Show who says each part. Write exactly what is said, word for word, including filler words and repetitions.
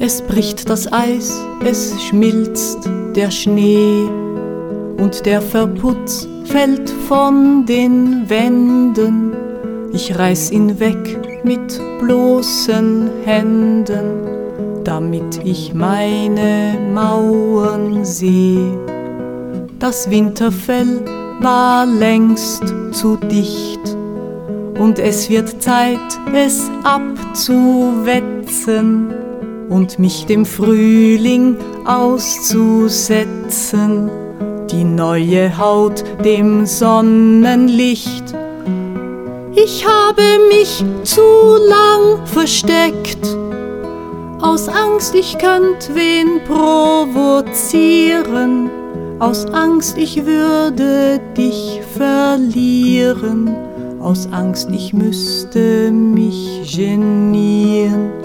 Speaker 1: Es bricht das Eis, es schmilzt der Schnee und der Verputz fällt von den Wänden. Ich reiß ihn weg mit bloßen Händen, damit ich meine Mauern seh. Das Winterfell war längst zu dicht und es wird Zeit, es abzuwetzen und mich dem Frühling auszusetzen, die neue Haut dem Sonnenlicht. Ich habe mich zu lang versteckt, aus Angst, ich könnt wen provozieren, aus Angst, ich würde dich verlieren, aus Angst, ich müsste mich genieren.